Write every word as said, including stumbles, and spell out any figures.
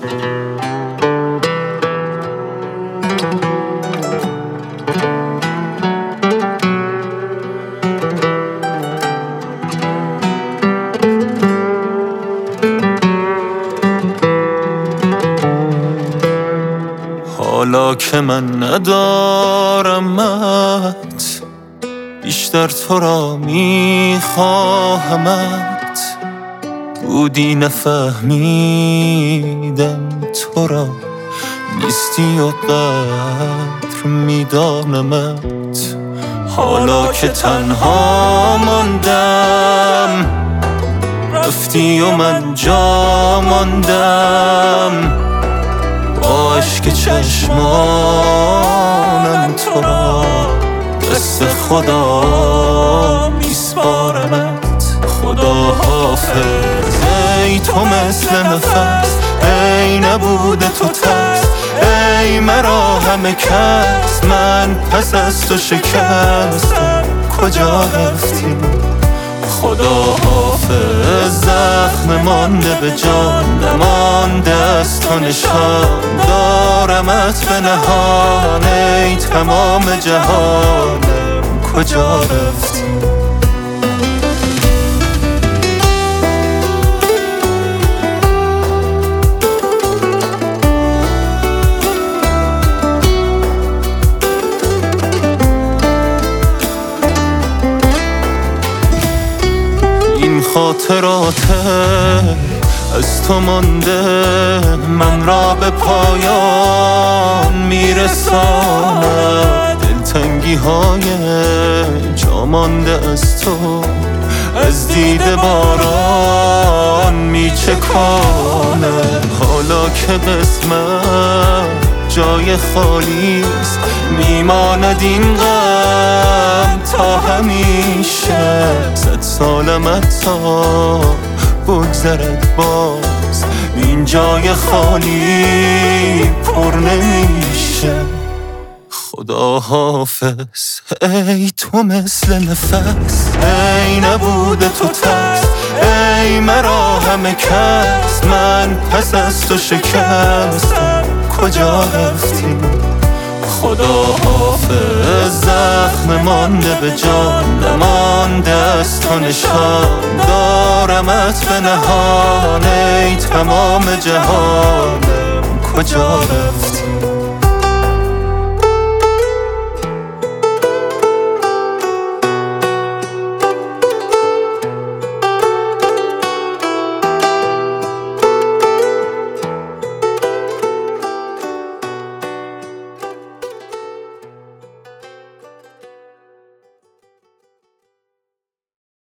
حالا که من ندارمت بیشتر تو را میخواهمت، بودی نفهمیدم تو را نیستی و قدر میدانمت. حالا که تنها ماندم رفتی و من جا ماندم، با عشق چشمانم تو را دست خدا میسپارمت. خدا حافظ ای تو مثل نفس، ای نبوده تو ترس، ای مرا همه کس، من پس از تو شکستم کجا رفتی؟ خدا حافظ زخم مانده به جان نمانده از تو نشان، دارمت به نهان ای تمام جهانم کجا رفتی؟ خاطراته از تو مانده من را به پایان میرساند، دلتنگی های جا مانده از تو از دیده باران میچکانه. حالا که قسمت جای خالیست میماند این غم تا همیشه، صد سالم حتی بگذرد باز این جای خالی پر نمیشه. خدا حافظ ای تو مثل نفس، ای نبوده تو ترس، ای مرا همه کس، من پس از تو شکستم کجا رفتی؟ خدا حافظ زخم مانده به جان نمانده از تو نشان، دارمت به نهان ای تمام جهانم کجا رفتی؟